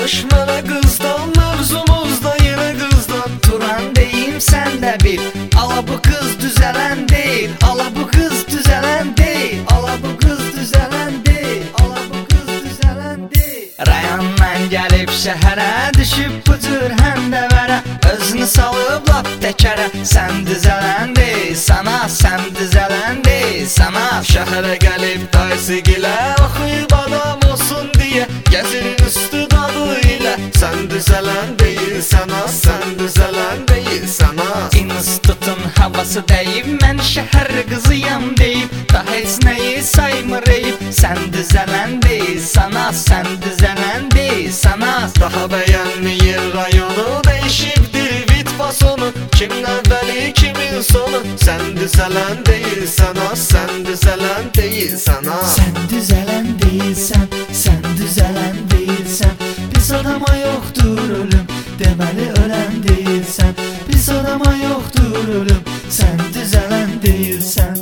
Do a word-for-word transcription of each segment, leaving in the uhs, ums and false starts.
danış mənə qızdan, mövzumuzda yenə qızdan. Turan deyim sən də bil, ala bu qız düzələn deyil, ala bu qız düzələn deyil, ala bu qız düzələn deyil, ala bu qız düzələn deyil. Rayondan gəlib şəhərə, düşüb bu cür həndəvərə, özünü salıb lap təkərə. Sən düzələn deyil sana, sən düzələn deyil sana. Şəhərə gəlib dayısı gilə, oxuyub adam olsun deyə, gəzir üstü dadı ilə. Sən düzələn deyil sana, sən düzələn deyil sana. İnstitutun havası deyib, mən şəhər qızıyam deyib, da heç nəyi saymır eyib. Sən düzələn deyil sana, sən düzələn deyil sana. Daha bəyənməyir rayonu, dəyişibdir vit fasonu, kimin əvvəli, kimin sonu. Sən düzələn deyil sana, sən düzələn deyil sana. Sən düzələn deyilsən, sən düzələn deyilsən. Pis adama yoxdur ölüm, deməli ölən deyilsən. Pis adama yoxdur ölüm, sən düzələn deyilsən.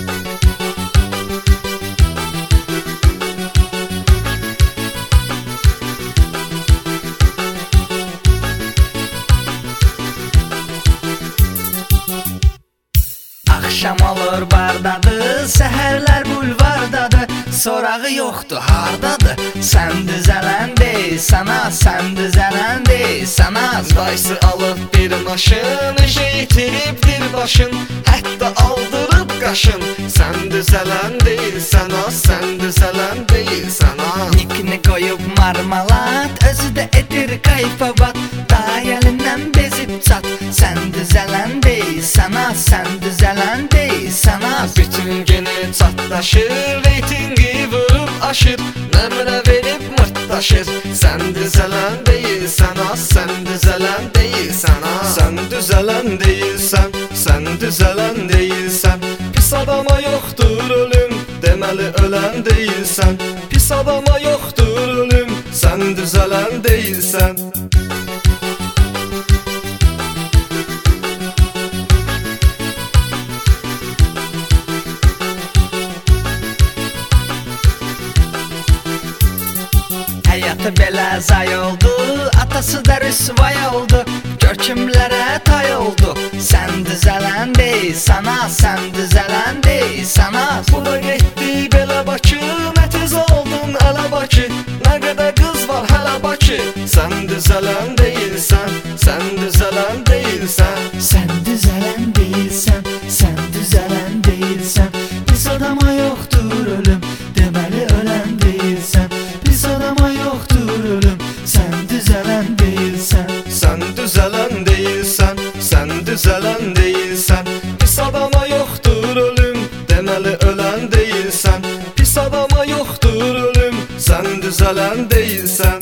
Axşam olur bardadır, səhərlər bulvardadır, sorağı yoxdur hardadır. Sən düzələn deyil sana, sən düzələn deyil sana. Dayısı alıb bir maşın, işə itiribdir başın, hətta aldırıb qaşın. Sən düzələn deyil sana, sən düzələn deyil sana. Nikini qoyub marmalat, özü də edir qayfabat, daha əlindən bezib çat. Sən düzələn deyil sana, sən düzələn deyil sana. Bütün günü çatlaşır, reytingi vurub aşır, nəmrə verib mırtdaşır. Sən düzələn deyil sana, sən düzələn deyil sana. Sən düzələn deyilsən, sən düzələn deyilsən. Pis adama yoxdur ölüm, deməli ölən deyilsən. Pis adama yoxdur ölüm, sən düzələn deyilsən. Həyatı belə zay oldu, atası da rüsvay oldu, görkümlərə tay oldu. Sən düzələn deyil sana, sən düzələn deyil sana. Bu da getdi belə Bakı, nə tez oldun ələ Bakı, nə qədər qız var hələ Bakı. Sən düzələn deyilsən, sən düzələn deyilsən. Sən düzələn deyilsən, sən düzələn deyilsən. Pis adama yoxdur ölüm, deməli ölən deyilsən. Pis adama yoxdur ölüm, sən düzələn deyilsən. Sən düzələn deyilsən, sən düzələn deyilsən. Pis adama yoxdur ölüm, deməli ölən deyilsən. Pis adama yoxdur ölüm, sən düzələn deyilsən.